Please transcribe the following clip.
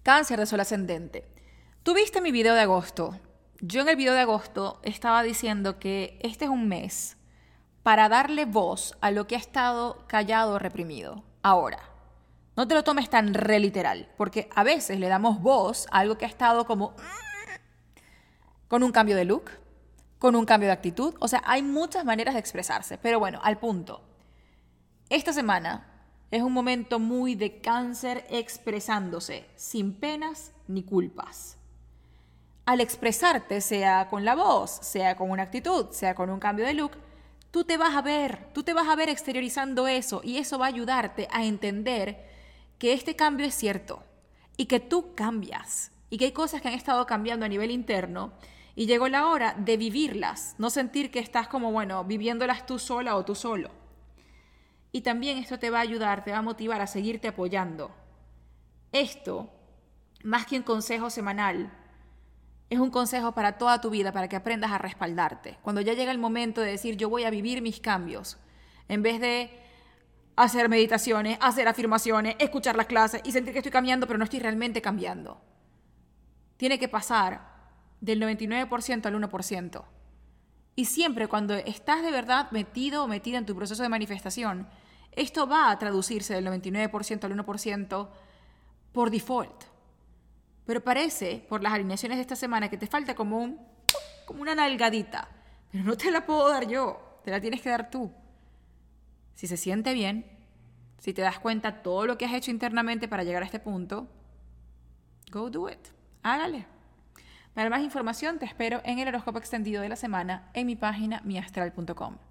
Cáncer de sol ascendente. ¿Tú viste mi video de agosto? Yo en el video de agosto estaba diciendo que este es un mes para darle voz a lo que ha estado callado o reprimido. Ahora, no te lo tomes tan literal, porque a veces le damos voz a algo que ha estado como con un cambio de look, con un cambio de actitud. O sea, hay muchas maneras de expresarse. Pero bueno, al punto. Esta semana es un momento muy de Cáncer expresándose, sin penas ni culpas. Al expresarte, sea con la voz, sea con una actitud, sea con un cambio de look, tú te vas a ver exteriorizando eso y eso va a ayudarte a entender que este cambio es cierto y que tú cambias y que hay cosas que han estado cambiando a nivel interno y llegó la hora de vivirlas, no sentir que estás como, viviéndolas tú sola o tú solo. Y también esto te va a ayudar, te va a motivar a seguirte apoyando. Esto, más que un consejo semanal, es un consejo para toda tu vida, para que aprendas a respaldarte. Cuando ya llega el momento de decir, yo voy a vivir mis cambios, en vez de hacer meditaciones, hacer afirmaciones, escuchar las clases y sentir que estoy cambiando, pero no estoy realmente cambiando. Tiene que pasar del 99% al 1%. Y siempre cuando estás de verdad metido o metida en tu proceso de manifestación, esto va a traducirse del 99% al 1% por default. Pero parece, por las alineaciones de esta semana, que te falta como una nalgadita. Pero no te la puedo dar yo, te la tienes que dar tú. Si se siente bien, si te das cuenta todo lo que has hecho internamente para llegar a este punto, go do it. Hágale. Para más información te espero en el horóscopo extendido de la semana en mi página miastral.com.